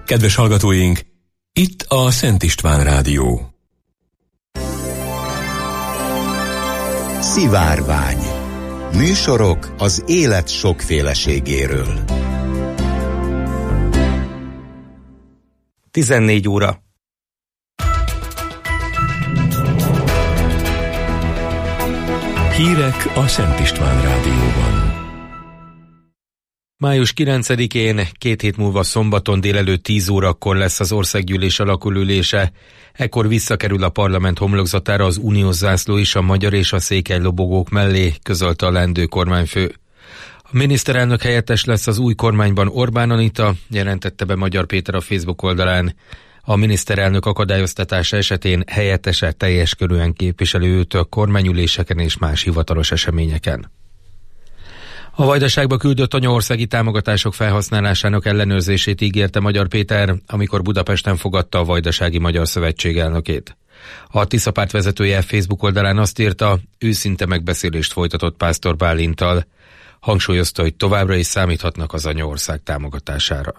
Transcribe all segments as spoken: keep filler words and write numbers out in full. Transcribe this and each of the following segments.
Kedves hallgatóink, itt a Szent István Rádió. Szivárvány. Műsorok az élet sokféleségéről. tizennégy óra. Hírek a Szent István Rádióban. május kilencedikén, két hét múlva szombaton délelőtt tíz órakor lesz az országgyűlés alakulülése. Ekkor visszakerül a parlament homlokzatára az uniós zászló is a magyar és a székely lobogók mellé, közölte a leendő kormányfő. A miniszterelnök helyettes lesz az új kormányban Orbán Anita, jelentette be Magyar Péter a Facebook oldalán. A miniszterelnök akadályoztatása esetén helyettese teljes körűen képviseli őt a kormányüléseken és más hivatalos eseményeken. A Vajdaságba küldött anyaországi támogatások felhasználásának ellenőrzését ígérte Magyar Péter, amikor Budapesten fogadta a Vajdasági Magyar Szövetség elnökét. A Tisza párt vezetője Facebook oldalán azt írta, őszinte megbeszélést folytatott Pásztor Bálinttal. Hangsúlyozta, hogy továbbra is számíthatnak az anyaország támogatására.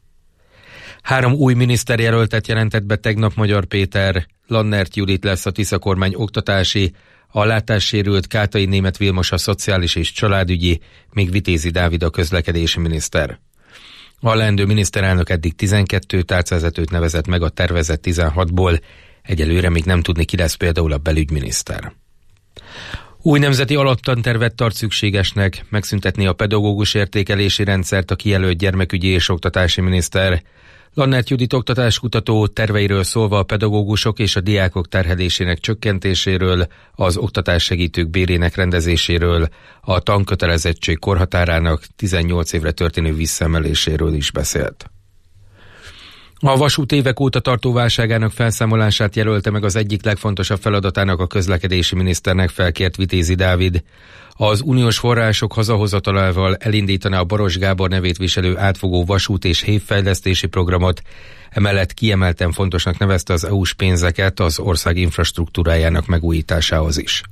Három új miniszterjelöltet jelentett be tegnap Magyar Péter. Lannert Judit lesz a Tisza kormány oktatási, a látássérült Kátai Németh Vilmos a szociális és családügyi, míg Vitézi Dávid a közlekedési miniszter. A leendő miniszterelnök eddig tizenkét tárcavezetőt nevezett meg a tervezett tizenhatból, egyelőre még nem tudni, ki lesz például a belügyminiszter. Új nemzeti alaptantervet tart szükségesnek megszüntetni a pedagógus értékelési rendszert a kijelölt gyermekügyi és oktatási miniszter. Lannert Judit oktatáskutató terveiről szólva a pedagógusok és a diákok terhelésének csökkentéséről, az oktatássegítők bérének rendezéséről, a tankötelezettség korhatárának tizennyolc évre történő visszaemeléséről is beszélt. A vasút évek óta tartó válságának felszámolását jelölte meg az egyik legfontosabb feladatának a közlekedési miniszternek felkért Vitézi Dávid. Az uniós források hazahozatalával elindítaná a Baros Gábor nevét viselő átfogó vasút és hévfejlesztési programot, emellett kiemelten fontosnak nevezte az é u-s pénzeket az ország infrastruktúrájának megújításához is.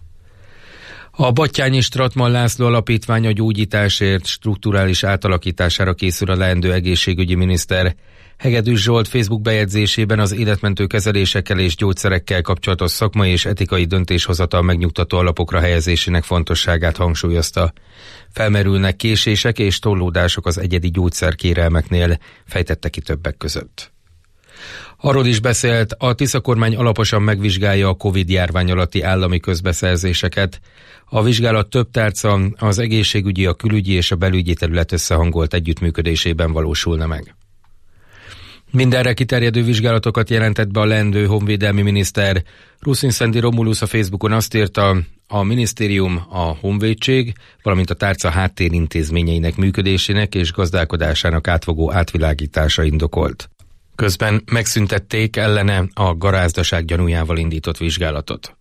A Batthyány Stratman László Alapítvány a gyógyításért strukturális átalakítására készül a leendő egészségügyi miniszter. Hegedűs Zsolt Facebook bejegyzésében az életmentő kezelésekkel és gyógyszerekkel kapcsolatos szakmai és etikai döntéshozatal megnyugtató alapokra helyezésének fontosságát hangsúlyozta. Felmerülnek késések és torlódások az egyedi gyógyszerkérelmeknél, fejtette ki többek között. Arról is beszélt, a Tisza kormány alaposan megvizsgálja a Covid-járvány alatti állami közbeszerzéseket. A vizsgálat több tárca, az egészségügyi, a külügyi és a belügyi terület összehangolt együttműködésében valósulna meg. Mindenre kiterjedő vizsgálatokat jelentett be a leendő honvédelmi miniszter. Ruszin-Szendi Romulus a Facebookon azt írta, a minisztérium, a honvédség, valamint a tárca háttérintézményeinek működésének és gazdálkodásának átfogó átvilágítása indokolt. Közben megszüntették ellene a garázdaság gyanújával indított vizsgálatot.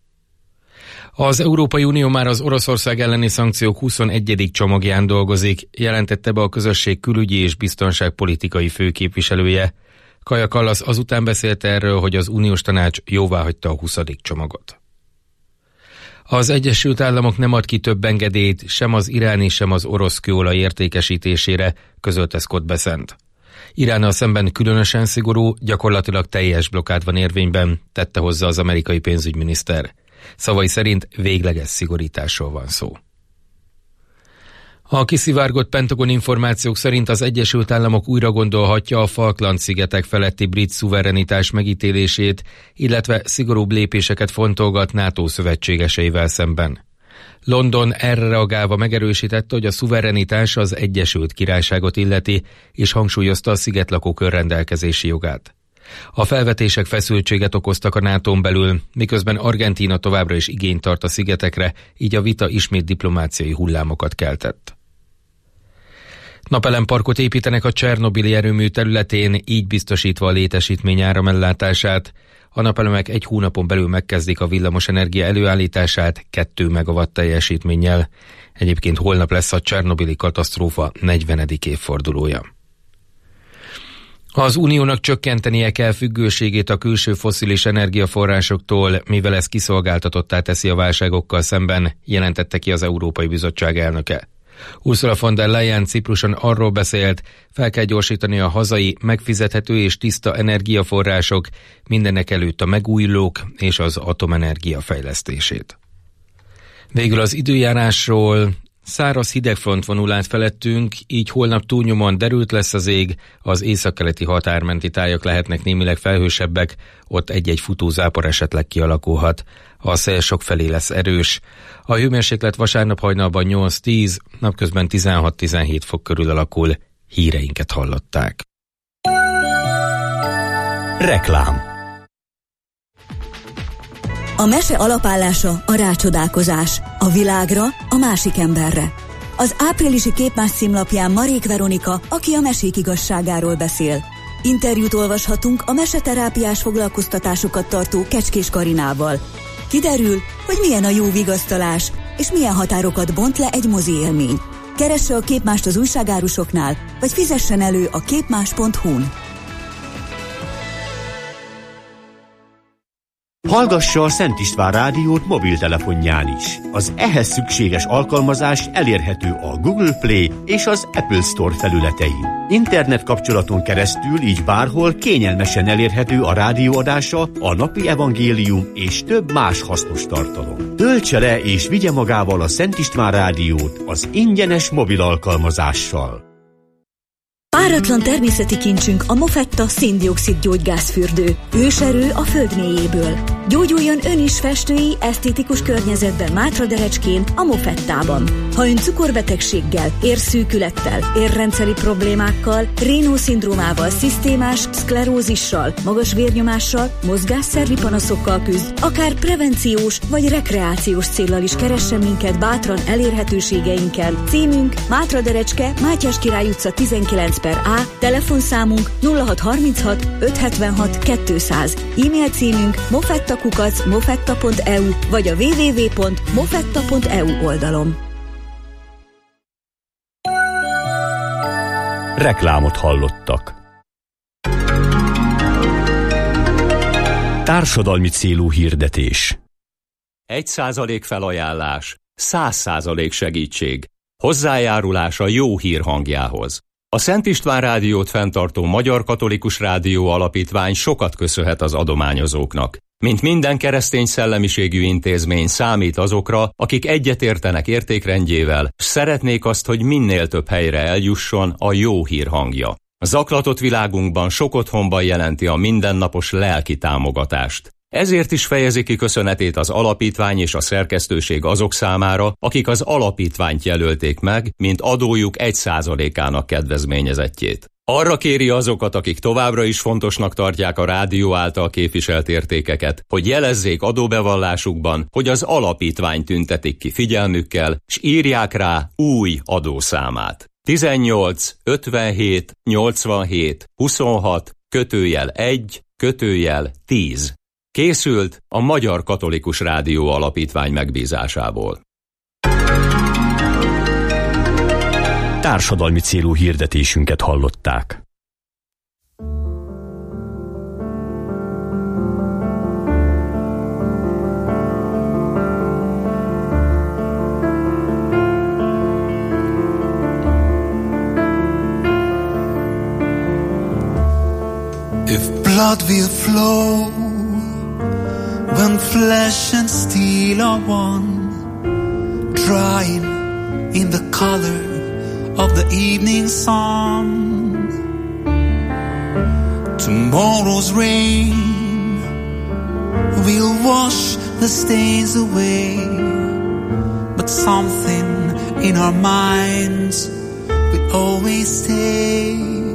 Az Európai Unió már az Oroszország elleni szankciók huszonegyedik csomagján dolgozik, jelentette be a közösség külügyi és biztonságpolitikai főképviselője. Kaja Kallas azután beszélt erről, hogy az uniós tanács jóváhagyta a huszadik csomagot. Az Egyesült Államok nem ad ki több engedélyt sem az iráni, sem az orosz kőolaj értékesítésére, közölte Scott Bessent. Iránnal szemben különösen szigorú, gyakorlatilag teljes blokkád van érvényben, tette hozzá az amerikai pénzügyminiszter. Szavai szerint végleges szigorításról van szó. A kiszivárgott Pentagon információk szerint az Egyesült Államok újra gondolhatja a Falkland-szigetek feletti brit szuverenitás megítélését, illetve szigorúbb lépéseket fontolgat NATO szövetségeseivel szemben. London erre reagálva megerősítette, hogy a szuverenitás az Egyesült Királyságot illeti, és hangsúlyozta a szigetlakók önrendelkezési jogát. A felvetések feszültséget okoztak a nátón belül, miközben Argentína továbbra is igényt tart a szigetekre, így a vita ismét diplomáciai hullámokat keltett. Napelemparkot építenek a Csernobili erőmű területén, így biztosítva a létesítmény áramellátását. A napelemek egy hónapon belül megkezdik a villamosenergia előállítását kettő megawatt teljesítménnyel. Egyébként holnap lesz a Csernobili katasztrófa negyvenedik évfordulója. Az uniónak csökkentenie kell függőségét a külső fosszilis energiaforrásoktól, mivel ez kiszolgáltatottá teszi a válságokkal szemben, jelentette ki az Európai Bizottság elnöke. Ursula von der Leyen Cipruson arról beszélt, fel kell gyorsítani a hazai, megfizethető és tiszta energiaforrások, mindenek előtt a megújulók és az atomenergia fejlesztését. Végül az időjárásról. Száraz hidegfront vonul át felettünk, így holnap túlnyomóan derült lesz az ég, az északkeleti határmenti tájak lehetnek némileg felhősebbek, ott egy-egy futózápor esetleg kialakulhat. A szél sokfelé lesz erős. A hőmérséklet vasárnap hajnalban nyolc-tíz, napközben tizenhat-tizenhét fok körül alakul. Híreinket hallották. Reklám. A mese alapállása a rácsodálkozás, a világra, a másik emberre. Az áprilisi Képmás címlapján Marék Veronika, aki a mesék igazságáról beszél. Interjút olvashatunk a meseterápiás foglalkoztatásokat tartó Kecskés Karinával. Kiderül, hogy milyen a jó vigasztalás, és milyen határokat bont le egy mozi élmény. Keresse a Képmást az újságárusoknál, vagy fizessen elő a képmás pont hu-n. Hallgassa a Szent István rádiót mobiltelefonján is. Az ehhez szükséges alkalmazás elérhető a Google Play és az Apple Store felületein. Internet kapcsolaton keresztül így bárhol kényelmesen elérhető a rádióadása, a napi evangélium és több más hasznos tartalom. Töltse le és vigye magával a Szent István rádiót az ingyenes mobil alkalmazással. Páratlan természeti kincsünk a Mofetta szén-dioxid gyógygázfürdő. Őserő a föld mélyéből. Gyógyuljon ön is festői, esztétikus környezetben Mátraderecskén, a Mofettában. Ha ön cukorbetegséggel, érszűkülettel, érrendszeri problémákkal, Raynaud-szindrómával, szisztémás szklerózissal, magas vérnyomással, mozgásszervi panaszokkal küzd, akár prevenciós vagy rekreációs céllal is keressen minket bátran elérhetőségeinkkel. Címünk Mátraderecske, Mátyás Király utca tizenkilenc per A, telefonszámunk nulla hat harminchat ötszázhetvenhat kétszáz, e-mail címünk mofettakukac mofetta pont e u vagy a double-u double-u double-u pont mofetta pont e u oldalon. Reklámot hallottak. Társadalmi célú hirdetés. Egy százalék felajánlás, száz százalék segítség. Hozzájárulás a jó hír hangjához. A Szent István rádiót fenntartó Magyar Katolikus Rádió Alapítvány sokat köszönhet az adományozóknak. Mint minden keresztény szellemiségű intézmény számít azokra, akik egyetértenek értékrendjével, s szeretnék azt, hogy minél több helyre eljusson a jó hír hangja. A zaklatott világunkban sok otthonban jelenti a mindennapos lelki támogatást. Ezért is fejezi ki köszönetét az alapítvány és a szerkesztőség azok számára, akik az alapítványt jelölték meg, mint adójuk egy százalékának kedvezményezettjét. Arra kéri azokat, akik továbbra is fontosnak tartják a rádió által képviselt értékeket, hogy jelezzék adóbevallásukban, hogy az alapítvány tüntetik ki figyelmükkel, s írják rá új adószámát. tizennyolc ötvenhét nyolcvanhét huszonhat kötőjel egy kötőjel tíz. Készült a Magyar Katolikus Rádió Alapítvány megbízásából. Társadalmi célú hirdetésünket hallották. If blood will flow when flesh and steel are one, drying in the color of the evening sun, tomorrow's rain will wash the stains away, but something in our minds will always stay.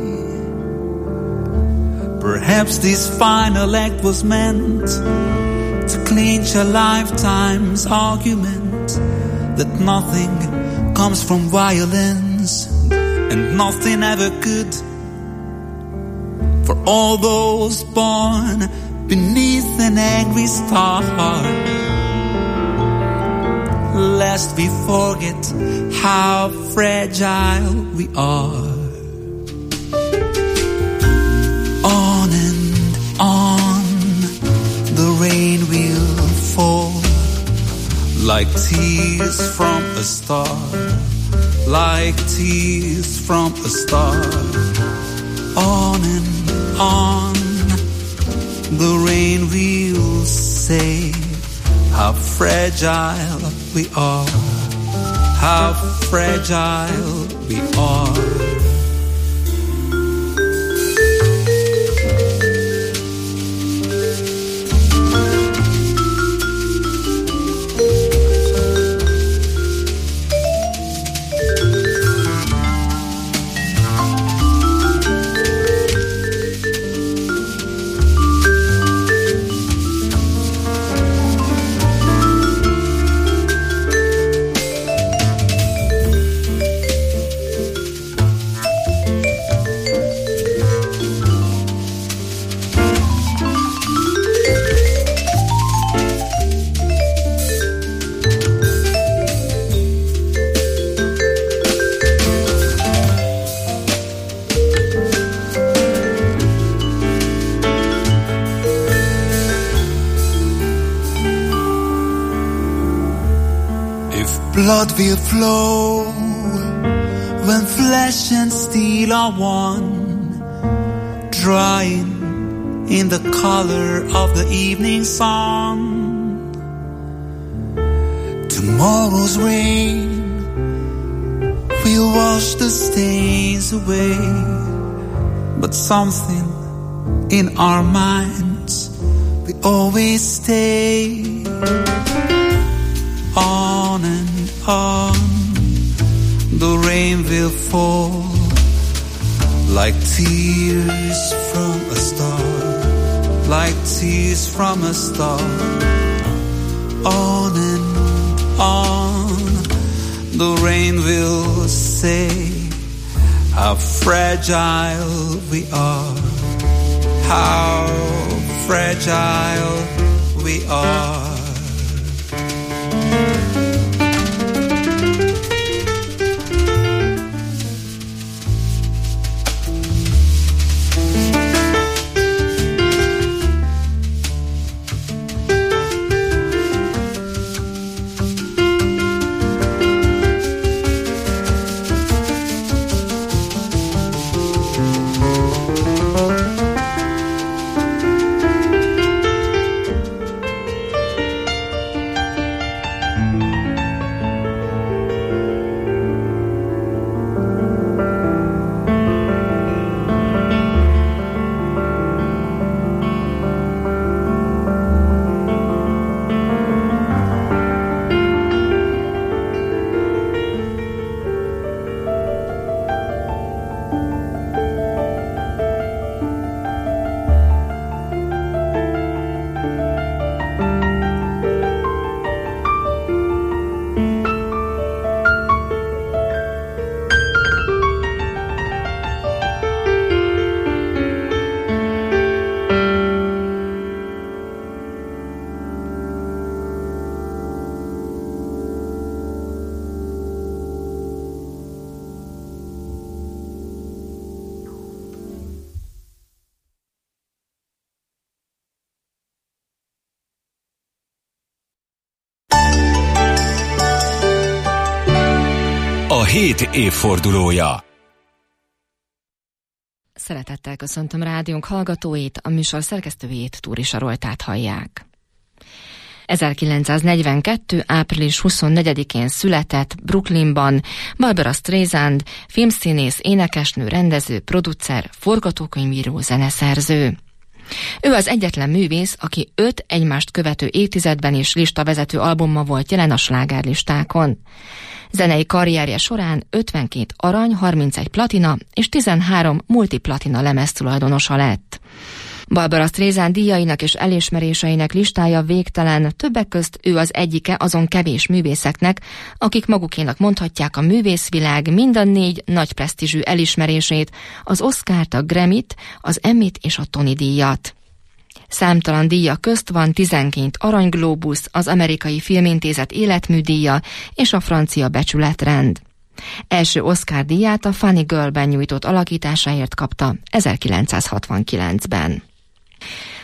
Perhaps this final act was meant to clinch a lifetime's argument that nothing comes from violence and nothing ever could. For all those born beneath an angry star, lest we forget how fragile we are. On and on the rain will fall like tears from a star, like tears from a star. On and on, the rain will say how fragile we are, how fragile we are. Blood will flow when flesh and steel are one, drying in the color of the evening sun. Tomorrow's rain will wash the stains away, but something in our minds will always stay. On and on, the rain will fall like tears from a star, like tears from a star. On and on, the rain will say how fragile we are, how fragile we are. A hét évfordulója. Szeretettel köszöntöm rádiónk hallgatóit, a műsor szerkesztőjét, Túri Saroltát hallják. ezerkilencszáznegyvenkettő. április huszonnegyedikén született Brooklynban Barbara Streisand, filmszínész, énekesnő, rendező, producer, forgatókönyvíró, zeneszerző. Ő az egyetlen művész, aki öt egymást követő évtizedben is listavezető albuma volt jelen a slágerlistákon. Zenei karrierje során ötvenkét arany, harmincegy platina és tizenhárom multiplatina lemez tulajdonosa lett. Barbara Streisand díjainak és elismeréseinek listája végtelen, többek közt ő az egyike azon kevés művészeknek, akik magukénak mondhatják a művészvilág mind a négy nagy presztízsű elismerését, az Oscart, a Grammyt, az Emmyt és a Tony díjat. Számtalan díja közt van tizenkét Arany Glóbusz, az Amerikai Filmintézet életműdíja és a francia becsületrend. Első Oscar díját a Funny Girl-ben nyújtott alakításáért kapta ezerkilencszázhatvankilencben.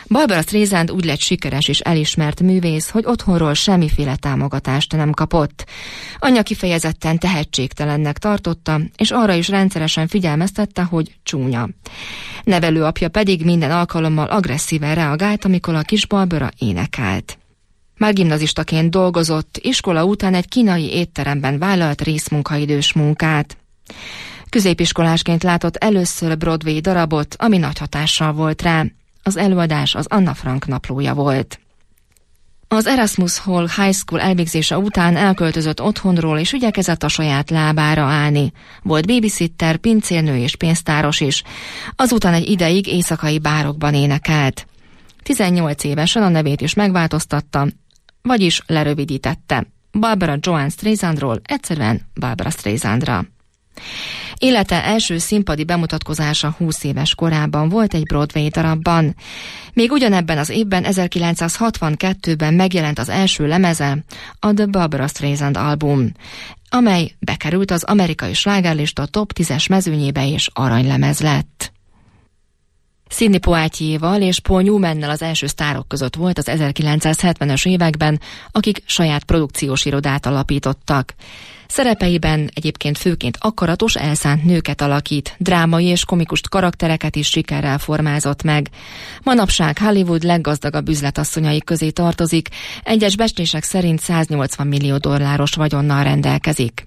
Barbara Streisand úgy lett sikeres és elismert művész, hogy otthonról semmiféle támogatást nem kapott. Anyja kifejezetten tehetségtelennek tartotta, és arra is rendszeresen figyelmeztette, hogy csúnya. Nevelőapja pedig minden alkalommal agresszíven reagált, amikor a kis Barbara énekelt. Már gimnazistaként dolgozott, iskola után egy kínai étteremben vállalt részmunkaidős munkát. Középiskolásként látott először Broadway darabot, ami nagy hatással volt rá. Az előadás az Anna Frank naplója volt. Az Erasmus Hall High School elvégzése után elköltözött otthonról és igyekezett a saját lábára állni. Volt babysitter, pincérnő és pénztáros is. Azután egy ideig éjszakai bárokban énekelt. tizennyolc évesen a nevét is megváltoztatta, vagyis lerövidítette. Barbara Joan Streisandról egyszerűen Barbara Streisandra. Élete első színpadi bemutatkozása húsz éves korában volt egy Broadway darabban. Még ugyanebben az évben, ezerkilencszázhatvankettőben megjelent az első lemeze, a The Barbara Streisand album, amely bekerült az amerikai slágerlista top tízes mezőnyébe és aranylemez lett. Sidney Poitier-val és Paul Newmannel az első sztárok között volt az ezerkilencszázhetvenes években, akik saját produkciós irodát alapítottak. Szerepeiben egyébként főként akaratos, elszánt nőket alakít, drámai és komikus karaktereket is sikerrel formázott meg. Manapság Hollywood leggazdagabb üzletasszonyai közé tartozik, egyes becslések szerint száznyolcvan millió dolláros vagyonnal rendelkezik.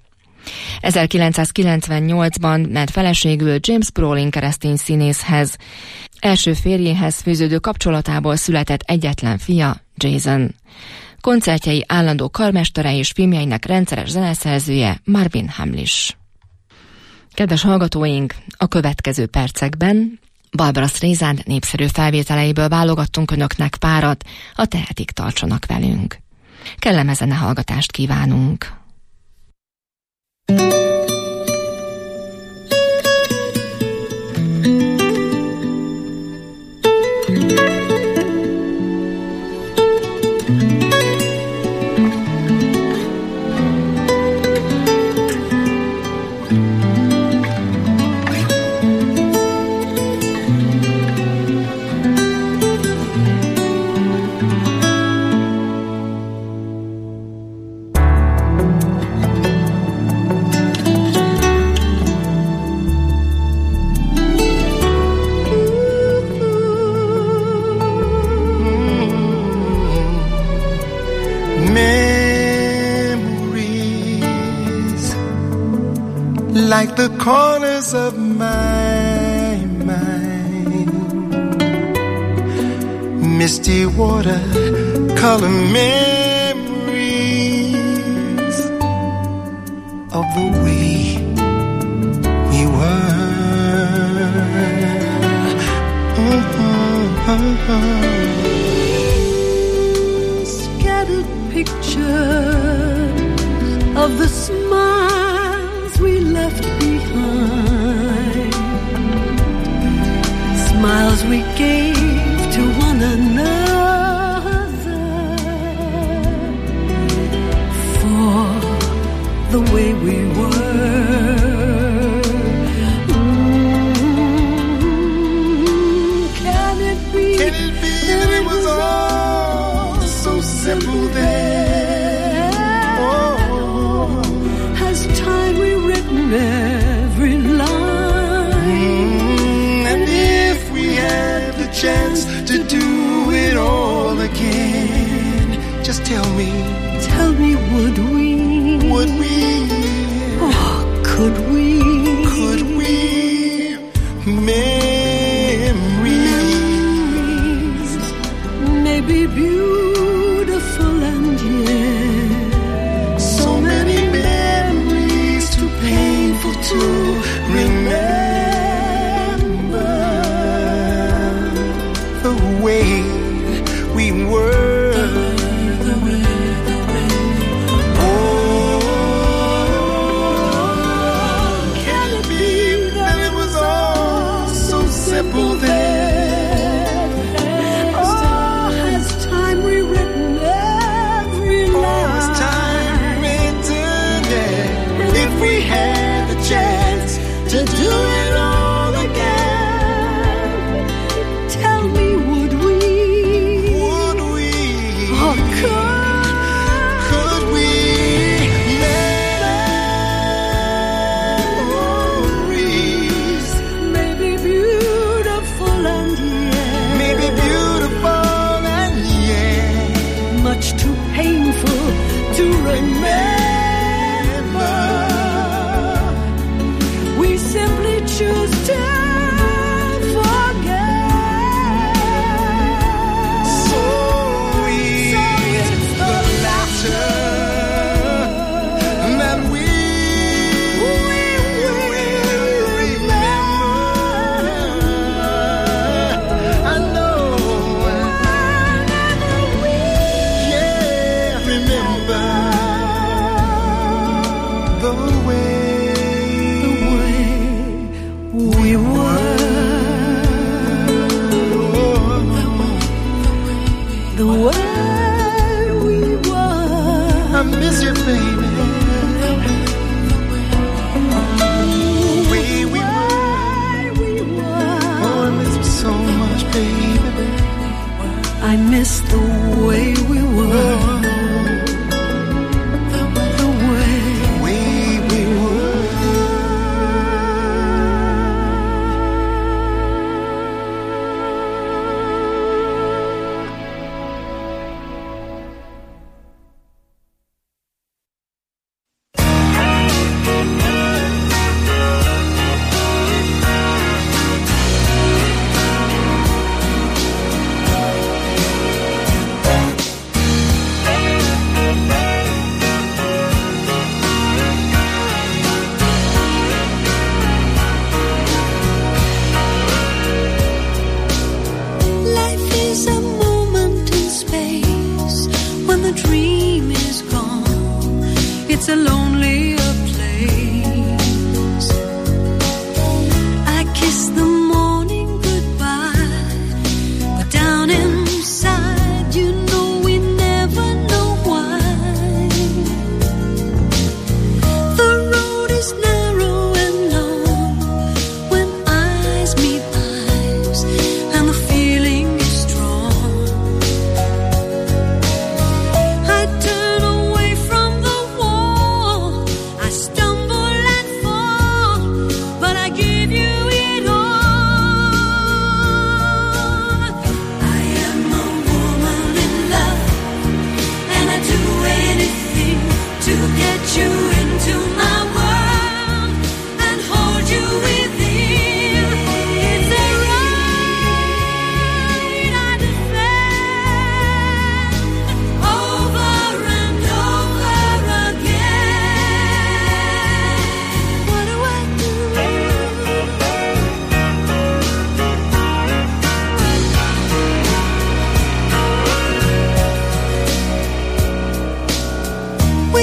ezerkilencszázkilencvennyolcban ment feleségül James Brolin keresztény színészhez. Első férjéhez fűződő kapcsolatából született egyetlen fia, Jason. Koncertjei állandó karmestere és filmjeinek rendszeres zeneszerzője Marvin Hamlisch. Kedves hallgatóink, a következő percekben Barbara Streisand népszerű felvételeiből válogattunk önöknek párat, a tehetik tartsanak velünk. Kellemes zenehallgatást kívánunk! Like the corners of my mind, misty water color memories of the way we were. Mm-hmm. Scattered pictures of the smiles we left behind, smiles we gave to one another for the way we were. Mm-hmm. Can it be, Can it be that it was all so simple then? Every line, mm, and if we had the chance to do it all again, just tell me, tell me, would we, would we, oh, could we, could we, memories, memories may be beautiful and yet so many memories too painful to remember the way we were. the way, the way. Oh, can it be that it was all so simple then? Oh, has time rewritten every line? Oh, has time written it? If we had the chance to do it all again, Tell me, would we?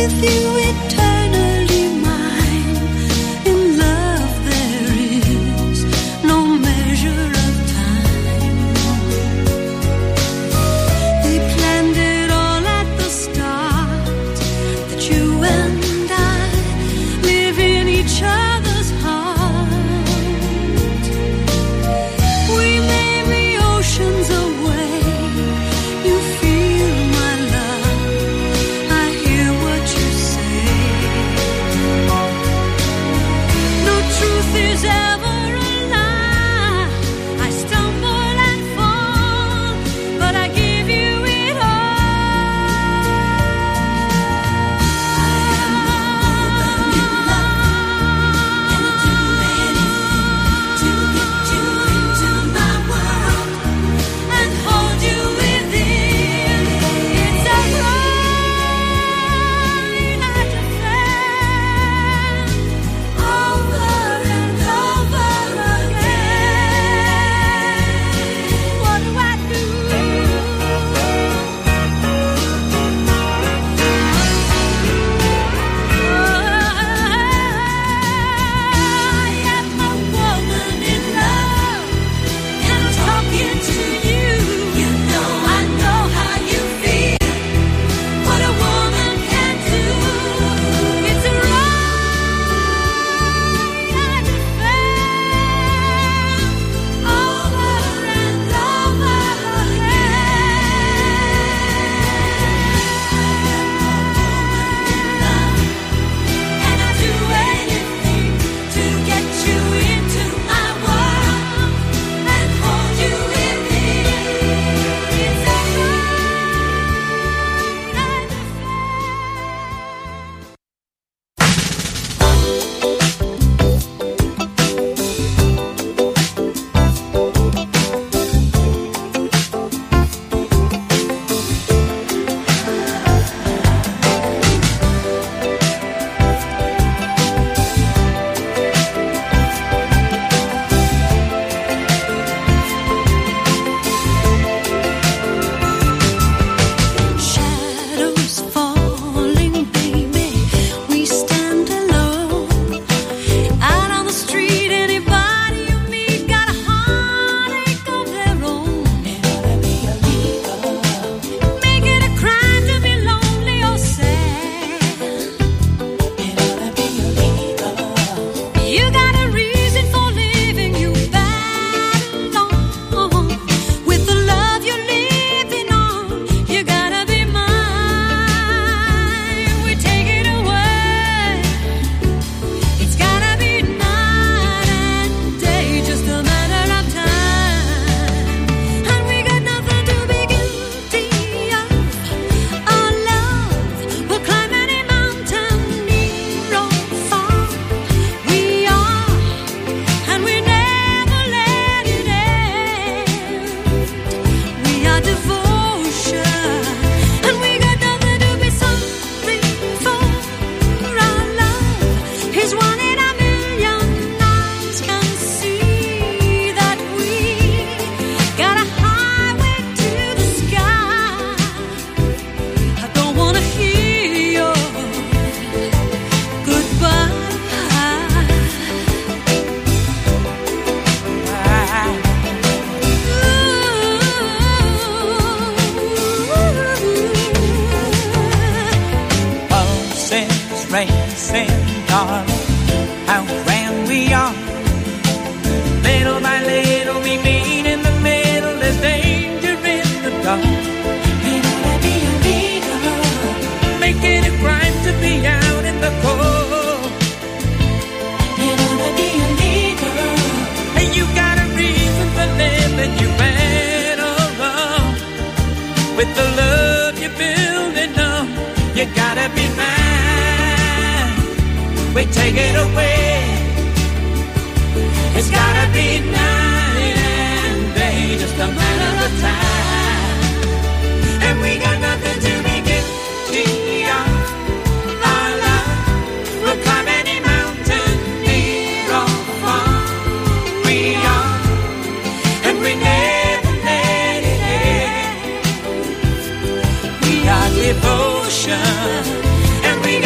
Devotion, and we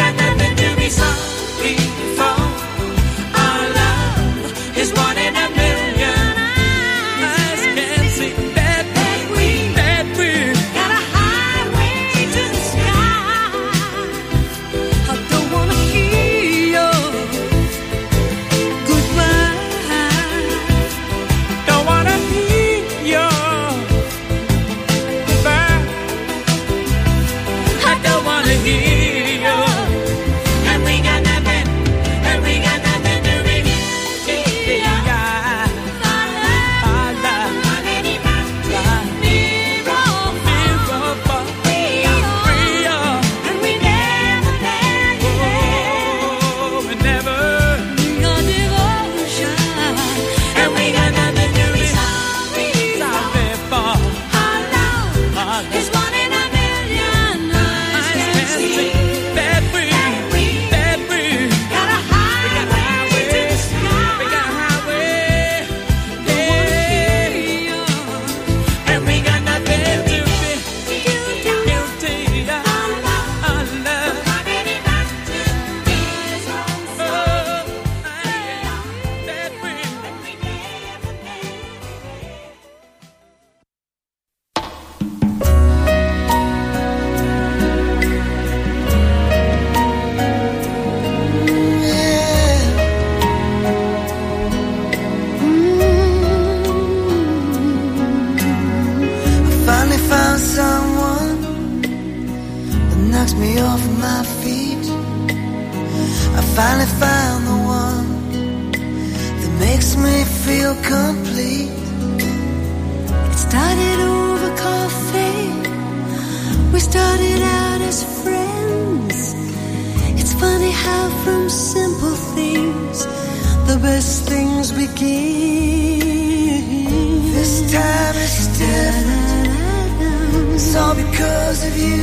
me off my feet. I finally found the one that makes me feel complete. It started over coffee. We started out as friends. It's funny how from simple things the best things begin. This time it's different. It's all because of you.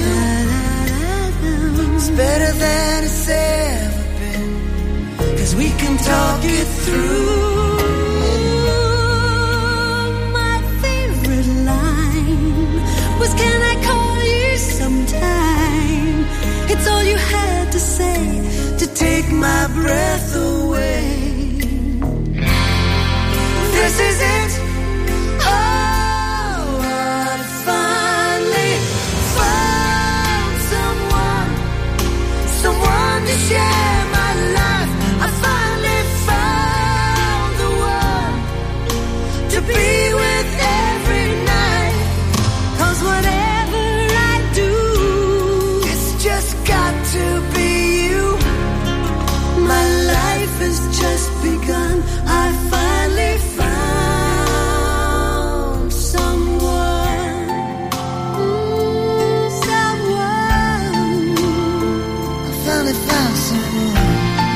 It's better than it's ever been, 'cause we can talk it through. My favorite line was, can I call you sometime? It's all you had to say to take my breath away. This is it. Oh, I finally found someone, someone to share my life. I finally found the one to be with every night. 'Cause whatever I do, it's just got to be you. my life has just begun. I finally found someone, mm, someone. I finally found someone.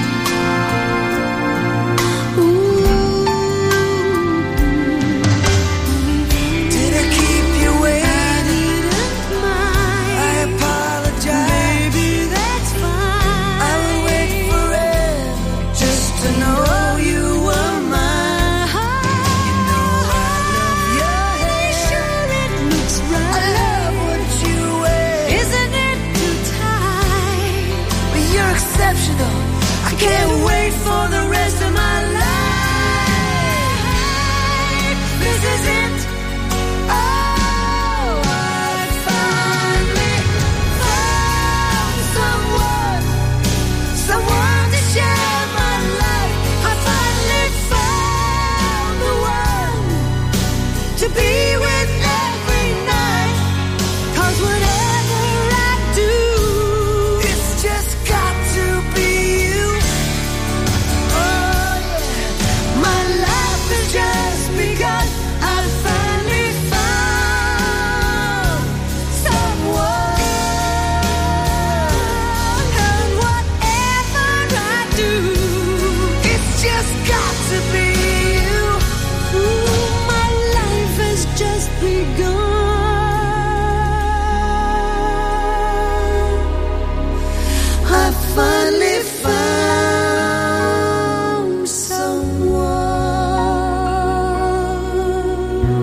Did I keep you waiting? I apologize. Baby, that's fine. I will wait forever just to know you were mine. You know I love your hair. Sure, it looks I right. love what you wear. Isn't it too tight? But you're exceptional. I can't wait for the rest of my life. This is it. Oh, I finally found someone, someone to share my life. I finally found the one to be with every night. 'Cause whatever I do, It's just got to be you. Oh yeah, my life has just begun. I finally found someone, and whatever I do, it's just got to be you. ooh, my life has just begun. I finally found someone.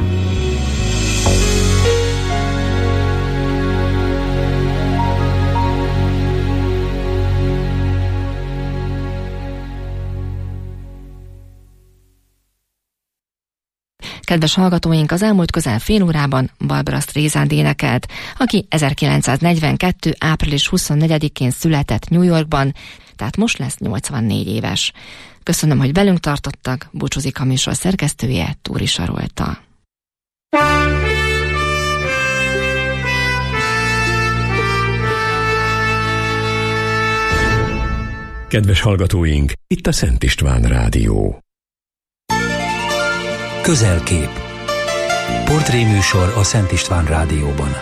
Kedves hallgatóink, az elmúlt közel fél órában Barbara Streisand énekelt, aki ezerkilencszáznegyvenkettő. április huszonnegyedikén született New Yorkban, tehát most lesz nyolcvannégy éves. Köszönöm, hogy velünk tartottak, búcsúzik a műsor szerkesztője, Túri Sarolta. Kedves hallgatóink, itt a Szent István Rádió. Közelkép. Portréműsor a Szent István Rádióban.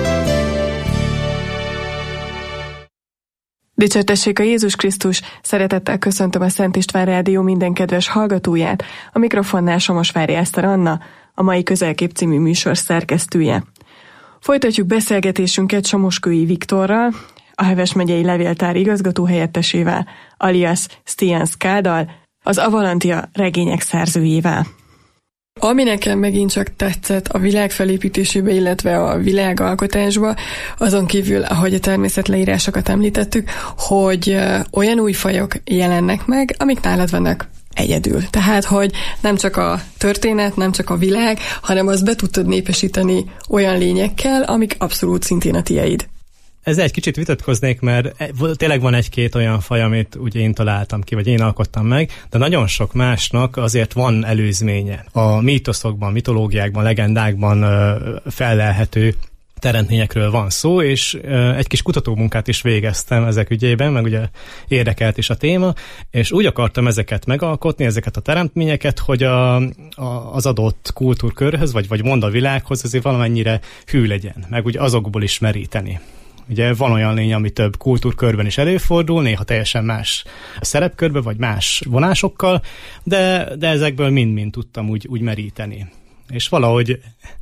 Dicsértessék a Jézus Krisztus, szeretettel köszöntöm a Szent István Rádió minden kedves hallgatóját, a mikrofonnál Somosvári Eszter Anna, a mai Közelkép című műsor szerkesztője. Folytatjuk beszélgetésünket Somoskői Viktorral, a Heves megyei levéltár igazgatóhelyettesével, alias Stian Skáldal, az Avalantia regények szerzőjével. Ami nekem megint csak tetszett a világ felépítésébe, illetve a világalkotásba, azon kívül, ahogy a természetleírásokat említettük, hogy olyan új fajok jelennek meg, amik nálad vannak egyedül. Tehát, hogy nem csak a történet, nem csak a világ, hanem azt be tudtad népesíteni olyan lényekkel, amik abszolút szintén a tieid. Ezzel egy kicsit vitatkoznék, mert tényleg van egy-két olyan faj, amit ugye én találtam ki, vagy én alkottam meg, de nagyon sok másnak azért van előzménye. A mítoszokban, mitológiákban, legendákban fellelhető teremtményekről van szó, és egy kis kutatómunkát is végeztem ezek ügyében, meg ugye érdekelt is a téma, és úgy akartam ezeket megalkotni, ezeket a teremtményeket, hogy a, a, az adott kultúrkörhöz, vagy, vagy mond a világhoz azért valamennyire hű legyen, meg ugye azokból is meríteni. Ugye van olyan lény, ami több kultúrkörben is előfordul, néha teljesen más szerepkörben, vagy más vonásokkal, de, de ezekből mind-mind tudtam úgy, úgy meríteni. És valahogy,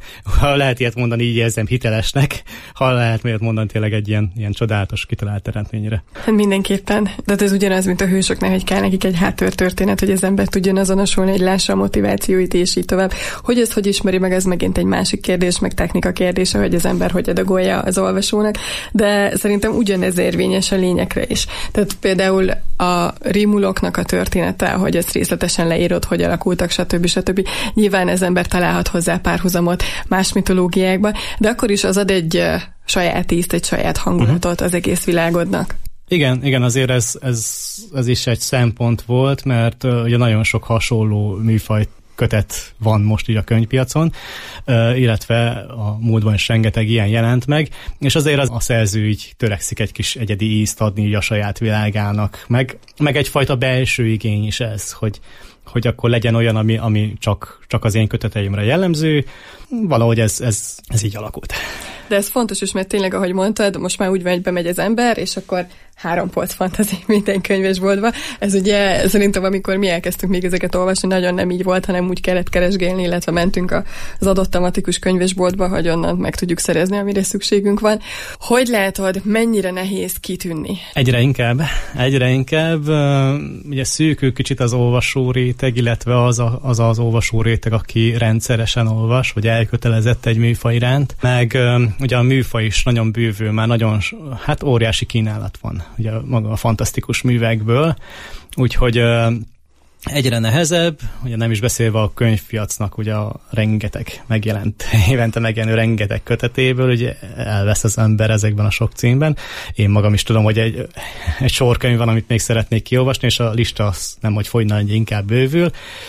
ha lehet ilyet mondani, így érzem hitelesnek, ha lehet miért mondani tényleg egy ilyen, ilyen csodálatos kitalált teremtményre. Mindenképpen. De ez ugyanaz, mint a hősöknek, hogy kell nekik egy háttörténet, hogy az ember tudjon azonosulni, hogy lássa a motivációit, és így tovább. Hogy ezt hogy ismeri meg, ez megint egy másik kérdés, meg technika kérdése, hogy az ember hogy adagolja az olvasónak, de szerintem ugyanez érvényes a lényekre is. Tehát például a rímuloknak a története, hogy ezt részletesen leírod, hogy alakultak, stb. stb. Nyilván ez ember találhat hozzá párhuzamot más mitológiákban, de akkor is az ad egy saját ízt, egy saját hangulatot az egész világodnak. Igen, igen, azért ez, ez, ez is egy szempont volt, mert uh, ugye nagyon sok hasonló műfaj kötet van most így a könyvpiacon, uh, illetve a múltban is rengeteg ilyen jelent meg, és azért az, a szerző így törekszik egy kis egyedi ízt adni így a saját világának, meg, meg egyfajta belső igény is ez, hogy hogy akkor legyen olyan, ami, ami csak, csak az én köteteimre jellemző. Valahogy ez, ez, ez így alakult. De ez fontos is, mert tényleg, ahogy mondtad, most már úgy van, hogy bemegy az ember, és akkor három polc fantasy minden könyvesboltba. Ez ugye szerintem, amikor mi elkezdtünk még ezeket olvasni, nagyon nem így volt, hanem úgy kellett keresgélni, illetve mentünk az adott tematikus könyvesboltba, hogy onnan meg tudjuk szerezni, amire szükségünk van. Hogy látod, mennyire nehéz kitűnni? Egyre inkább, egyre inkább. Ugye szűkül kicsit az olvasó réteg, illetve az a, az, az olvasó réteg, aki rendszeresen olvas, vagy elkötelezett egy műfaj iránt. Meg ugye a műfaj is nagyon bővül, már nagyon, hát óriási kínálat van ugye maga a fantasztikus művekből, úgyhogy uh, egyre nehezebb, ugye nem is beszélve a könyvpiacnak ugye a rengeteg megjelent, évente megjelenő rengeteg kötetéből, ugye elvesz az ember ezekben a sok címben. Én magam is tudom, hogy egy, egy sor könyv van, amit még szeretnék kiolvasni, és a lista az nem, hogy fogyna, inkább bővül.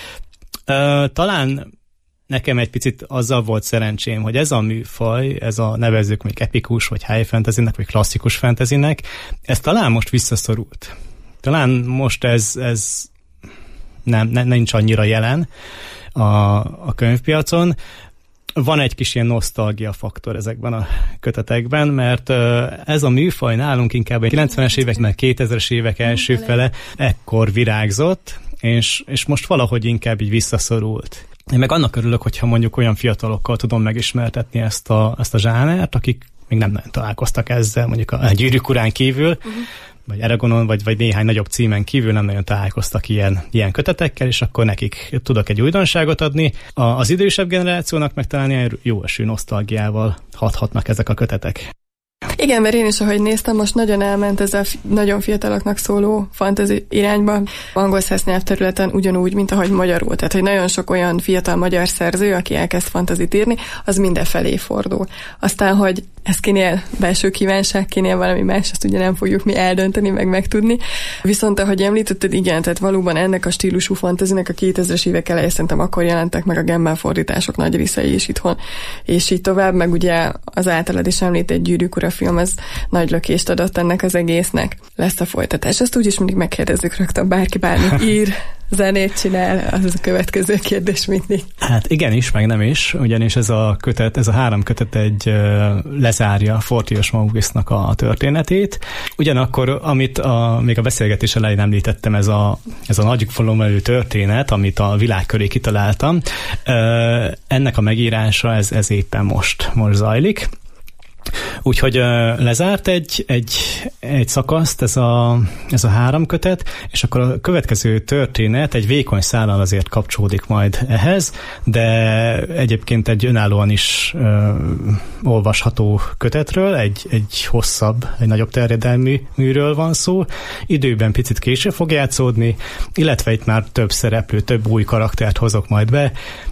Uh, talán nekem egy picit azzal volt szerencsém, hogy ez a műfaj, ez a nevezzük még epikus, vagy high fantasynek, vagy klasszikus fantasynek, ez talán most visszaszorult. Talán most ez, ez nem, nem, nincs annyira jelen a, a könyvpiacon. Van egy kis ilyen nosztalgia faktor ezekben a kötetekben, mert ez a műfaj nálunk inkább a kilencvenes évek, meg kétezres évek első fele ekkor virágzott, és, és most valahogy inkább így visszaszorult. Én meg annak örülök, hogyha mondjuk olyan fiatalokkal tudom megismertetni ezt a, ezt a zsánert, akik még nem nagyon találkoztak ezzel, mondjuk a Gyűrűk urán kívül, uh-huh. vagy Eragonon, vagy, vagy néhány nagyobb címen kívül nem nagyon találkoztak ilyen, ilyen kötetekkel, és akkor nekik tudok egy újdonságot adni. A, az idősebb generációnak meg talán ilyen jó eső nosztalgiával hathatnak ezek a kötetek. Igen, mert én is, ahogy néztem, most nagyon elment ez a fi- nagyon fiataloknak szóló fantasy irányba, angol száz nyelvterületen ugyanúgy, mint ahogy magyarul. Tehát, hogy nagyon sok olyan fiatal magyar szerző, aki elkezd fantasyt írni, az mindenfelé fordul. Aztán, hogy ez kinél belső kívánság, kinél valami más, azt ugye nem fogjuk mi eldönteni, meg megtudni. Viszont, ahogy említetted, igen, tehát valóban ennek a stílusú fantasynek a kétezres évek elején szerintem akkor jelentek meg a gemmel fordítások nagy részei is itthon, és így tovább, meg ugye az általad is említett Gyűrűk ura film, az nagy lökést adott ennek az egésznek. Lesz a folytatás. Azt úgyis mindig megkérdezzük rögtön, bárki bármit ír, zenét csinál, az a következő kérdés mindig. Hát igen is, meg nem is, ugyanis ez a kötet, ez a három kötet egy uh, lezárja Fortius Maugisnak a történetét. Ugyanakkor, amit a, még a beszélgetés elején említettem, ez a, ez a nagy volumenű történet, amit a világ köré kitaláltam, uh, ennek a megírása, ez, ez éppen most, most zajlik. Úgyhogy uh, lezárt egy, egy, egy szakaszt ez a, ez a három kötet, és akkor a következő történet egy vékony szállal azért kapcsolódik majd ehhez, de egyébként egy önállóan is uh, olvasható kötetről, egy, egy hosszabb, egy nagyobb terjedelmű műről van szó, időben picit később fog játszódni, illetve itt már több szereplő, több új karaktert hozok majd be,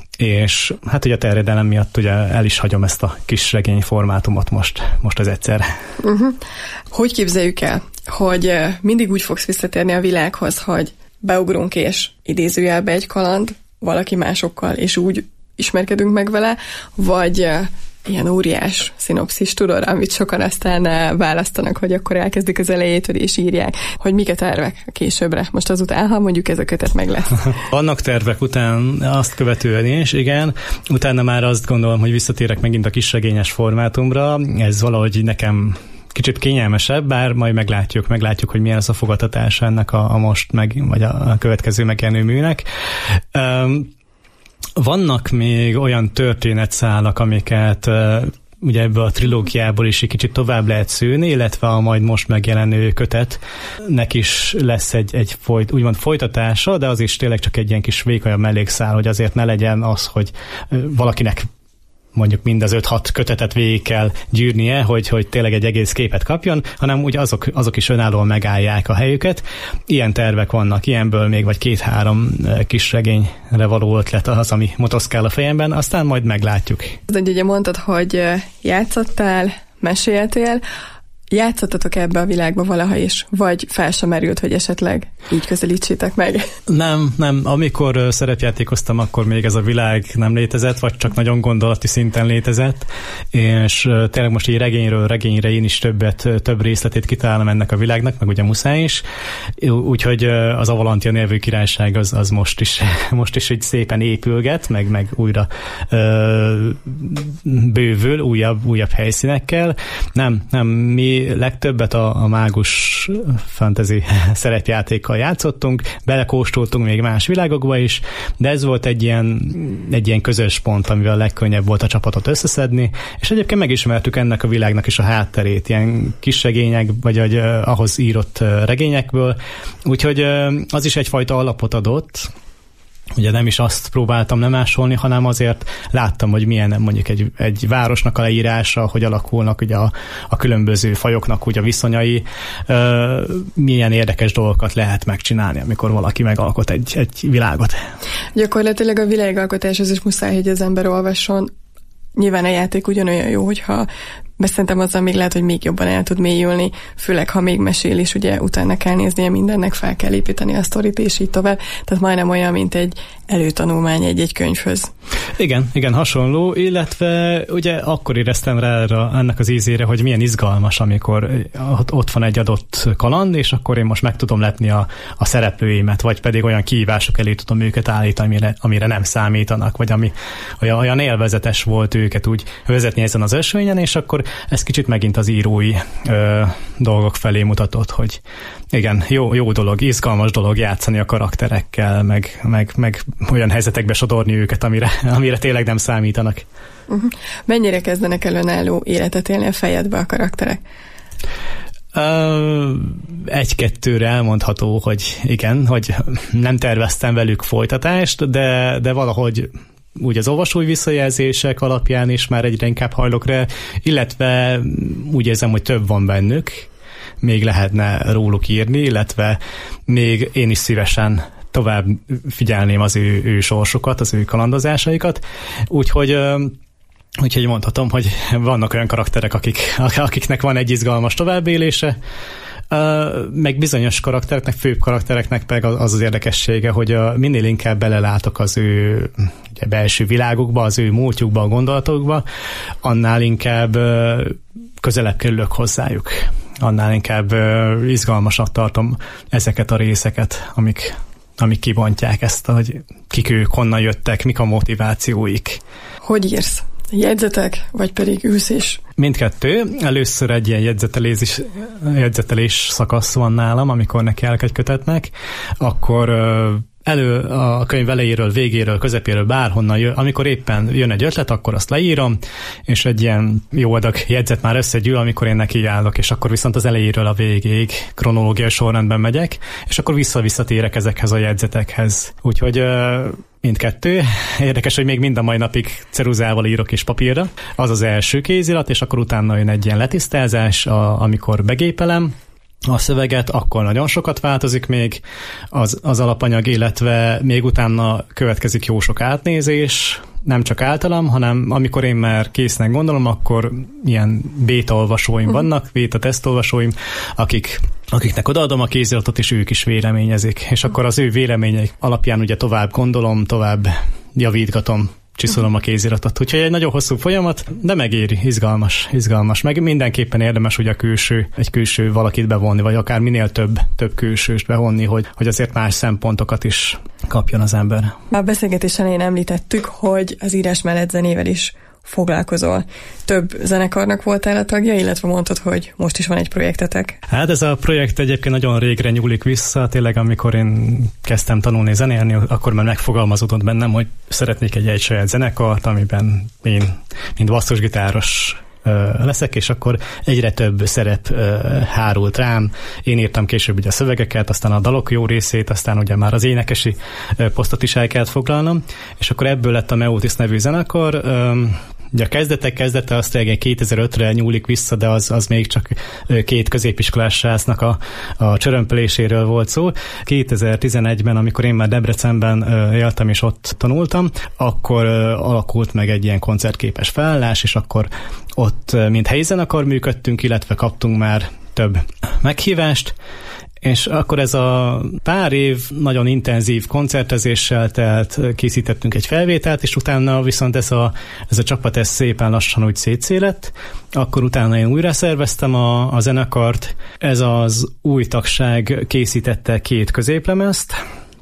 és hát ugye a terjedelem miatt ugye el is hagyom ezt a kis regény formátumot most, most az egyszer. Uh-huh. Hogy képzeljük el, hogy mindig úgy fogsz visszatérni a világhoz, hogy beugrunk és idézőjelbe egy kaland valaki másokkal, és úgy ismerkedünk meg vele, vagy ilyen óriás szinopszis, tudod, amit sokan aztán választanak, hogy akkor elkezdik az elejétől és írják, hogy mik a tervek későbbre. Most azután, ha mondjuk ez a kötet meg lesz. Vannak tervek után, azt követően is, igen. Utána már azt gondolom, hogy visszatérek megint a kisregényes formátumra. Ez valahogy nekem kicsit kényelmesebb, bár majd meglátjuk, meglátjuk, hogy milyen az a fogadtatása ennek a, a most meg, vagy a következő megjelenő műnek. Um, vannak még olyan történetszálak, amiket uh, ugye ebből a trilógiából is egy kicsit tovább lehet szűrni, illetve a majd most megjelenő kötetnek is lesz egy, egy folyt, úgymond folytatása, de az is tényleg csak egy ilyen kis vékonyabb mellékszál, hogy azért ne legyen az, hogy uh, valakinek mondjuk mind az öt-hat kötetet végig kell gyűrnie, hogy, hogy tényleg egy egész képet kapjon, hanem úgy azok, azok is önállóan megállják a helyüket. Ilyen tervek vannak, ilyenből még vagy két-három kis regényre való ötlet az, ami motoszkál a fejemben, aztán majd meglátjuk. Ugye mondtad, hogy játszottál, meséltél, játszottatok ebbe a világba valaha is, vagy fel sem merült, hogy esetleg így közelítsétek meg? Nem, nem. Amikor szerepjátékoztam, akkor még ez a világ nem létezett, vagy csak nagyon gondolati szinten létezett, és tényleg most így regényről regényre én is többet, több részletét kitalálom ennek a világnak, meg ugye muszáj is. Úgyhogy az Avalantia nevű királyság az, az most is, most is így szépen épülget, meg, meg újra ö, bővül, újabb, újabb helyszínekkel. Nem, nem, mi legtöbbet a, a mágus fantasy szerepjátékkal játszottunk, belekóstoltunk még más világokba is, de ez volt egy ilyen, egy ilyen közös pont, amivel legkönnyebb volt a csapatot összeszedni, és egyébként megismertük ennek a világnak is a hátterét, ilyen kis regények, vagy, vagy uh, ahhoz írott uh, regényekből, úgyhogy uh, az is egyfajta alapot adott. Ugye nem is azt próbáltam lemásolni, hanem azért láttam, hogy milyen mondjuk egy, egy városnak a leírása, hogy alakulnak ugye a, a különböző fajoknak ugye a viszonyai, ö, milyen érdekes dolgokat lehet megcsinálni, amikor valaki megalkot egy, egy világot. Gyakorlatilag a világalkotás az is muszáj, hogy az ember olvasson. Nyilván a játék ugyanolyan jó, hogyha de szerintem azzal még lehet, hogy még jobban el tud mélyülni, főleg ha még mesél is, ugye utána kell néznie mindennek, fel kell építeni a sztorit, és így tovább. Tehát majdnem olyan, mint egy előtanulmány egy-egy könyvhöz. Igen, igen, hasonló, illetve ugye akkor éreztem rá ennek az ízére, hogy milyen izgalmas, amikor ott van egy adott kaland, és akkor én most meg tudom letni a, a szereplőimet, vagy pedig olyan kihívások elé tudom őket állítani, amire, amire nem számítanak, vagy ami olyan, olyan élvezetes volt őket úgy vezetni ezen az ösvényen, és akkor ez kicsit megint az írói ö, dolgok felé mutatott, hogy igen, jó, jó dolog, izgalmas dolog játszani a karakterekkel, meg, meg, meg olyan helyzetekbe sodorni őket, amire, amire tényleg nem számítanak. Uh-huh. Mennyire kezdenek el önálló életet élni a fejedbe a karakterek? Uh, egy-kettőre elmondható, hogy igen, hogy nem terveztem velük folytatást, de, de valahogy úgy az olvasói visszajelzések alapján is már egyre inkább hajlok rá, illetve úgy érzem, hogy több van bennük, még lehetne róluk írni, illetve még én is szívesen tovább figyelném az ő, ő sorsukat, az ő kalandozásaikat, úgyhogy Úgyhogy mondhatom, hogy vannak olyan karakterek, akik, akiknek van egy izgalmas továbbélése, meg bizonyos karaktereknek, főbb karaktereknek meg az az érdekessége, hogy minél inkább belelátok az ő ugye, belső világukba, az ő múltjukba, a gondolatokba, annál inkább közelebb kerülök hozzájuk. Annál inkább izgalmasnak tartom ezeket a részeket, amik, amik kibontják ezt, hogy kik ők, honnan jöttek, mik a motivációik. Hogy írsz? Jegyzetek, vagy pedig ülsz is? Mindkettő. Először egy ilyen jegyzetelés, jegyzetelés szakasz van nálam, amikor nekiállok egy kötetnek, akkor elő a könyv elejéről, végéről, közepéről, bárhonnan jön, amikor éppen jön egy ötlet, akkor azt leírom, és egy ilyen jó adag jegyzet már összegyűl, amikor én nekiállok, és akkor viszont az elejéről a végéig kronológiai sorrendben megyek, és akkor vissza-visszatérek ezekhez a jegyzetekhez. Úgyhogy mindkettő. Érdekes, hogy még mind a mai napig ceruzával írok és papírra. Az az első kézirat, és akkor utána jön egy ilyen letisztázás, a, amikor begépelem a szöveget, akkor nagyon sokat változik még az, az alapanyag, illetve még utána következik jó sok átnézés, nem csak általam, hanem amikor én már késznek gondolom, akkor ilyen béta olvasóim vannak, béta tesztolvasóim, akik, akiknek odaadom a kéziratot, és ők is véleményezik. És akkor az ő vélemények alapján ugye tovább gondolom, tovább javítgatom, csiszolom a kéziratot. Úgyhogy egy nagyon hosszú folyamat, de megéri, izgalmas, izgalmas. Meg mindenképpen érdemes ugye a külső, egy külső valakit bevonni, vagy akár minél több, több külsőst bevonni, hogy, hogy azért más szempontokat is kapjon az ember. A beszélgetés elején említettük, hogy az írás mellett zenével is foglalkozol. Több zenekarnak voltál a tagja, illetve mondtad, hogy most is van egy projektetek. Hát ez a projekt egyébként nagyon régre nyúlik vissza, tényleg amikor én kezdtem tanulni zenélni, akkor már megfogalmazódott bennem, hogy szeretnék egy, egy saját zenekart, amiben én, mint basszusgitáros leszek, és akkor egyre több szerep hárult rám. Én írtam később ugye a szövegeket, aztán a dalok jó részét, aztán ugye már az énekesi posztot is el kellett foglalnom, és akkor ebből lett a Meotis nevű zenekar. Ugye a kezdetek kezdete azt tényleg kétezer-ötre nyúlik vissza, de az, az még csak két középiskolás srácnak a, a csörömpöléséről volt szó. kétezer-tizenegyben, amikor én már Debrecenben éltem és ott tanultam, akkor alakult meg egy ilyen koncertképes felállás, és akkor ott mint helyi zenekar működtünk, illetve kaptunk már több meghívást, és akkor ez a pár év nagyon intenzív koncertezéssel telt, készítettünk egy felvételt, és utána viszont ez a, ez a csapat ez szépen lassan úgy szétszélett. Akkor utána én újra szerveztem a, a zenekart. Ez az új tagság készítette két középlemezt,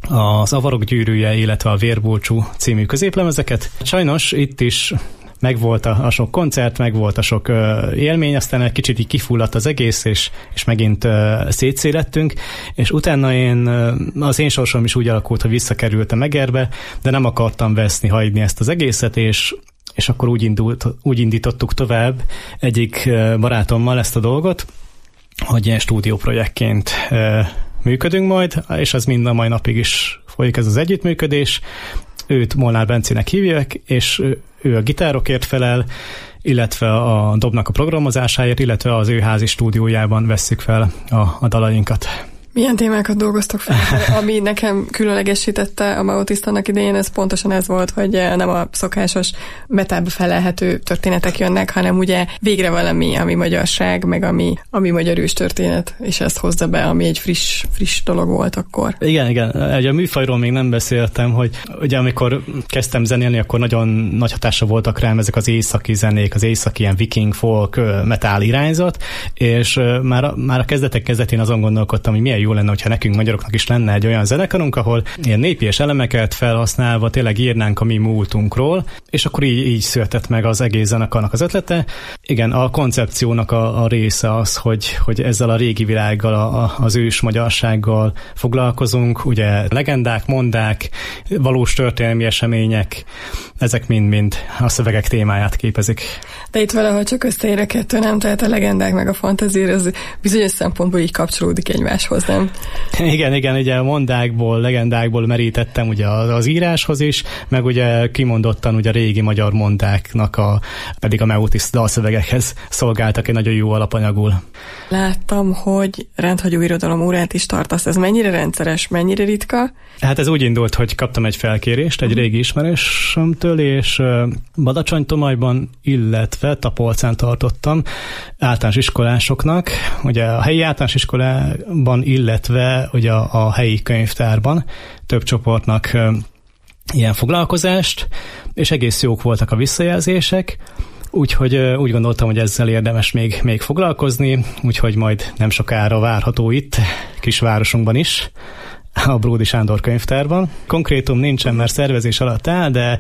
az Avarok gyűrűje, illetve a Vérbulcsú című középlemezeket. Sajnos itt is megvolt a, a sok koncert, megvolt a sok uh, élmény, aztán egy kicsit így kifulladt az egész, és, és megint uh, szétszélettünk, és utána én, uh, az én sorsom is úgy alakult, hogy visszakerültem Egerbe, de nem akartam veszni, hagyni ezt az egészet, és és akkor úgy, indult, úgy indítottuk tovább egyik uh, barátommal ezt a dolgot, hogy ilyen stúdióprojektként uh, működünk majd, és az mind a mai napig is folyik ez az együttműködés. Őt Molnár Bencének hívják, és ő a gitárokért felel, illetve a dobnak a programozásáért, illetve az ő házi stúdiójában vesszük fel a, a dalainkat. Milyen témákat dolgoztok fel? Ami nekem különlegesítette a Meotiszt annak idején, ez pontosan ez volt, hogy nem a szokásos metába felelhető történetek jönnek, hanem ugye végre valami, ami magyarság, meg ami, ami magyar ős történet, és ezt hozza be, ami egy friss, friss dolog volt akkor. Igen, igen. Egy a műfajról még nem beszéltem, hogy ugye amikor kezdtem zenélni, akkor nagyon nagy hatása voltak rám ezek az északi zenék, az északi ilyen viking, folk, metal irányzat, és már a, már a kezdetek kezdetén azon gondolkodtam, hogy milyen jó lenne, hogyha nekünk magyaroknak is lenne egy olyan zenekarunk, ahol ilyen népies elemeket felhasználva tényleg írnánk a mi múltunkról, és akkor így, így született meg az egész zenekarnak az ötlete. Igen, a koncepciónak a, a része az, hogy, hogy ezzel a régi világgal, a, a, az ős magyarsággal foglalkozunk, ugye legendák, mondák, valós történelmi események, ezek mind-mind a szövegek témáját képezik. De itt valahol csak összeér a kettő, nem? Tehát a legendák meg a fantázír, az bizonyos szempontból így kapcsolódik egymáshoz, nem? Igen, igen, ugye a mondákból, legendákból merítettem ugye az íráshoz is, meg ugye kimondottan ugye a régi magyar mondáknak a, pedig a Meotis dalszövegekhez szolgáltak egy nagyon jó alapanyagul. Láttam, hogy rendhagyó irodalom órát is tartasz. Ez mennyire rendszeres, mennyire ritka? Hát ez úgy indult, hogy kaptam egy felkérést egy régi ismerősömtől, és Badacsony-Tomajban, illetve Tapolcán tartottam általános iskolásoknak, ugye a helyi általános iskolában, illetve ugye a, a helyi könyvtárban több csoportnak ilyen foglalkozást, és egész jók voltak a visszajelzések, úgyhogy úgy gondoltam, hogy ezzel érdemes még, még foglalkozni, úgyhogy majd nem sokára várható itt, kisvárosunkban is, a Bródi Sándor könyvtárban. Konkrétum nincsen, mert szervezés alatt áll, de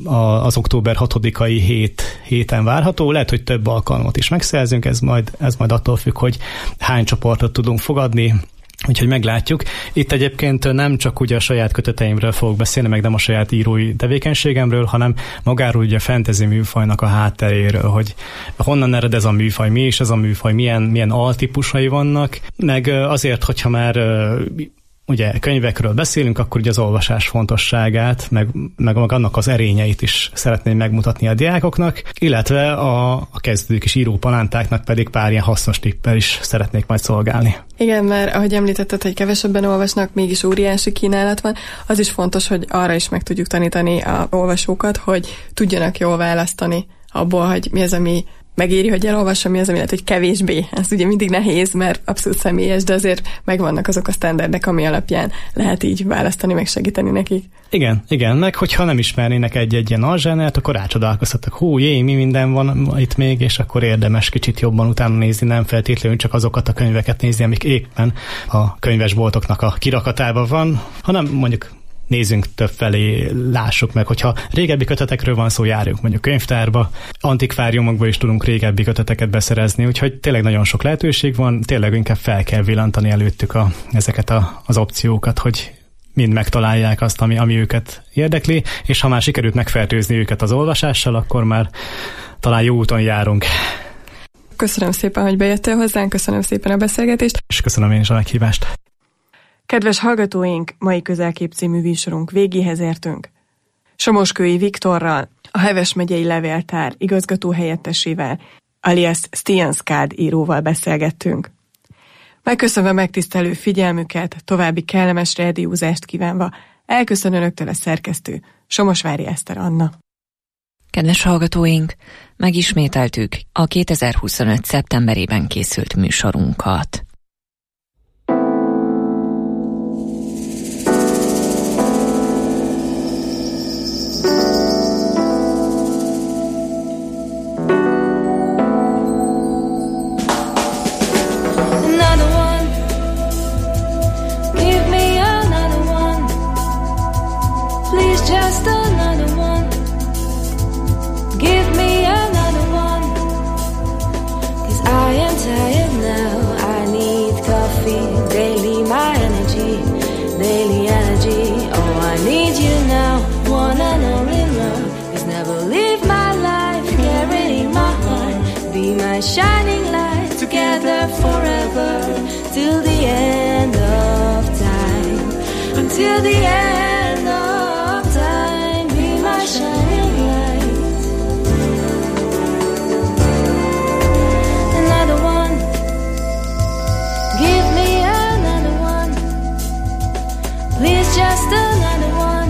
az október hatodikai hét, héten várható. Lehet, hogy több alkalmat is megszerzünk, ez majd, ez majd attól függ, hogy hány csoportot tudunk fogadni, úgyhogy meglátjuk. Itt egyébként nem csak ugye a saját köteteimről fogok beszélni, meg nem a saját írói tevékenységemről, hanem magáról ugye a fantasy műfajnak a hátteréről, hogy honnan ered ez a műfaj, mi is ez a műfaj, milyen, milyen altípusai vannak, meg azért, hogyha már ugye könyvekről beszélünk, akkor ugye az olvasás fontosságát, meg, meg annak az erényeit is szeretném megmutatni a diákoknak, illetve a, a kezdők és író palántáknak pedig pár ilyen hasznos tippel is szeretnék majd szolgálni. Igen, mert ahogy említetted, hogy kevesebben olvasnak, mégis óriási kínálat van, az is fontos, hogy arra is meg tudjuk tanítani a olvasókat, hogy tudjanak jól választani abból, hogy mi az, ami megéri, hogy elolvassam, mi az, ami lehet, hogy kevésbé. Ez ugye mindig nehéz, mert abszolút személyes, de azért megvannak azok a sztenderdek, ami alapján lehet így választani, meg segíteni nekik. Igen, igen, meg hogyha nem ismernének egy-egy ilyen alzsánert, akkor rácsodálkoztattak, hú, jé, mi minden van itt még, és akkor érdemes kicsit jobban utána nézni, nem feltétlenül csak azokat a könyveket nézni, amik éppen a könyvesboltoknak a kirakatában van, hanem mondjuk nézzünk többfelé, lássuk meg, hogyha régebbi kötetekről van szó, járjunk mondjuk könyvtárba, antikváriumokból is tudunk régebbi köteteket beszerezni, úgyhogy tényleg nagyon sok lehetőség van, tényleg inkább fel kell villantani előttük a, ezeket a, az opciókat, hogy mind megtalálják azt, ami, ami őket érdekli, és ha már sikerült megfertőzni őket az olvasással, akkor már talán jó úton járunk. Köszönöm szépen, hogy bejöttél hozzánk, köszönöm szépen a beszélgetést. És köszönöm én is a meghívást. Kedves hallgatóink, mai Közelkép című műsorunk végéhez értünk. Somoskői Viktorral, a Heves megyei levéltár igazgató helyettesével, alias Stianskád íróval beszélgettünk. Megköszönve megtisztelő figyelmüket, további kellemes rádiózást kívánva, elköszön önöktől a szerkesztő, Somosvári Eszter Anna. Kedves hallgatóink, megismételtük a kétezer-huszonöt. szeptemberében készült műsorunkat. Just another one. Give me another one. 'Cause I am tired now. I need coffee daily, my energy, daily energy. Oh, I need you now, one and only love. 'Cause never leave my life, carrying my heart. Be my shining light, together forever, till the end of time. Until the end of shining light. Another one. Give me another one. Please, just another one.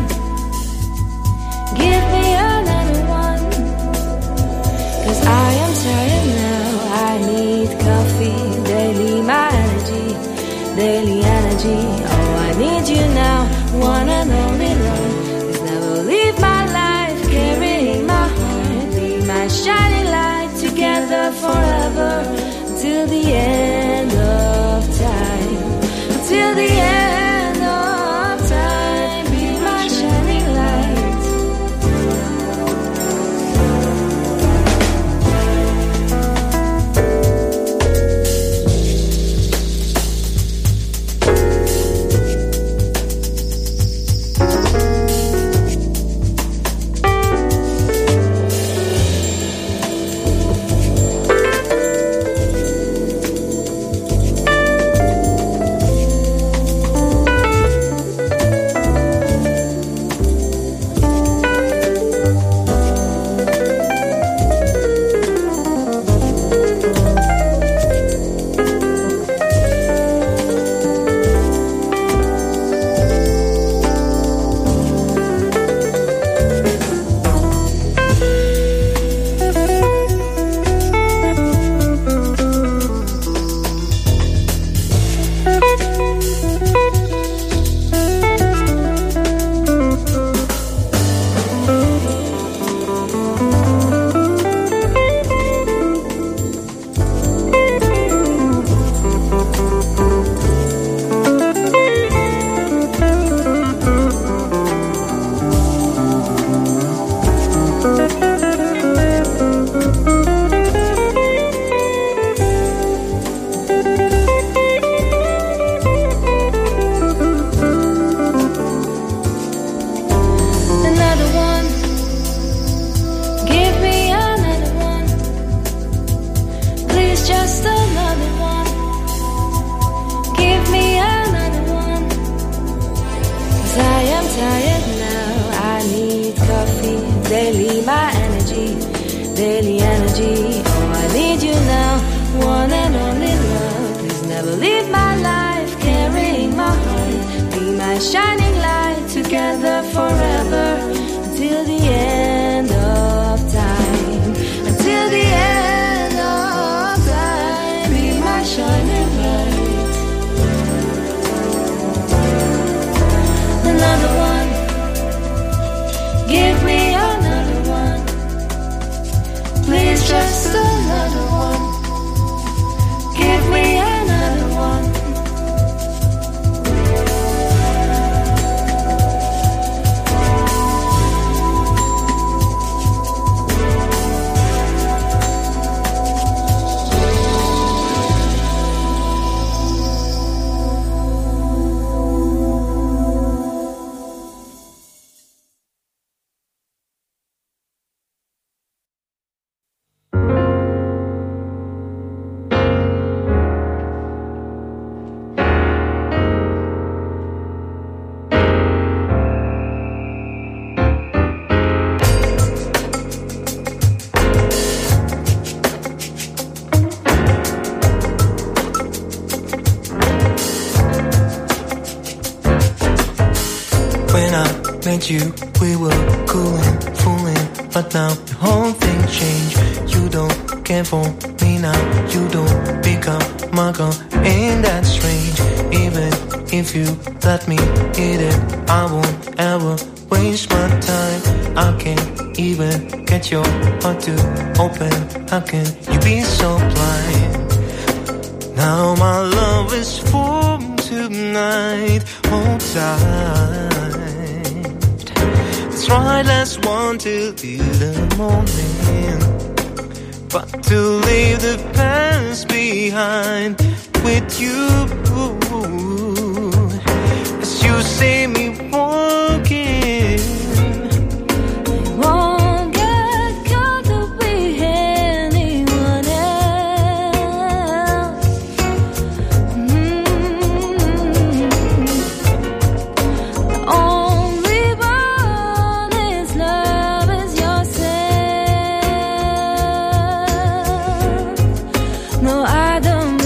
Give me another one. 'Cause I am tired now. I need coffee daily, my energy, daily energy. Oh, I need you now, one and only love. 'Cause never leave my life, carrying my heart, be my shining light, together forever, until the end of time, until the end of time, be my shining light. Shining light, together forever, until the end of time, until the end. met you, we were cool and fooling, but now the whole thing changed. You don't care for me now, you don't pick up my call. Ain't that strange? Even if you let me hit it, I won't ever waste my time. I can't even get your heart to open. How can you be so blind? Now my love is full tonight. Hold tight. That's right, let's want to live the moment, but to leave the past behind with you. As you see me walking, I won't get caught up with anyone else. Mm-hmm. The only one is love is yourself. No, I don't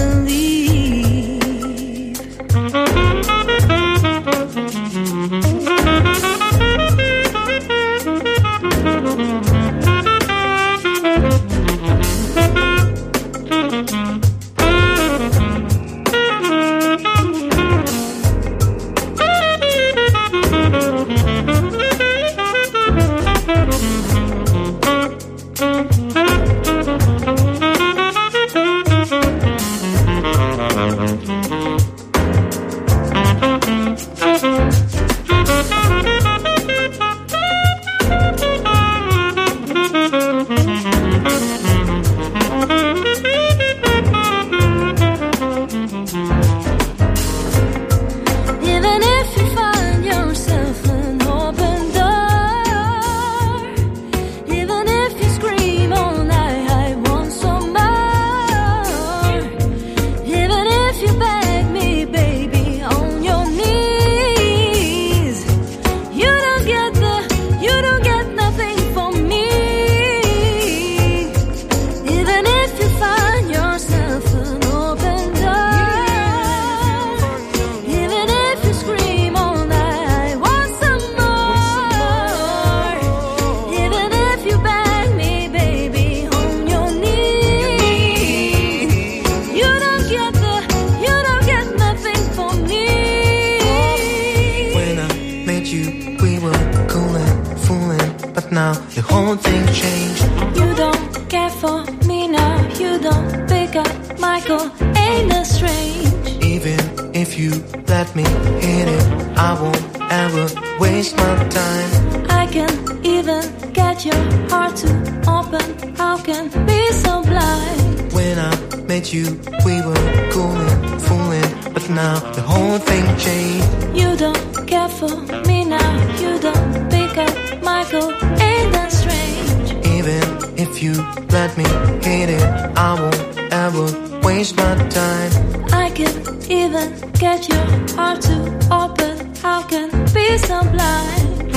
get your heart to open. How can be so blind?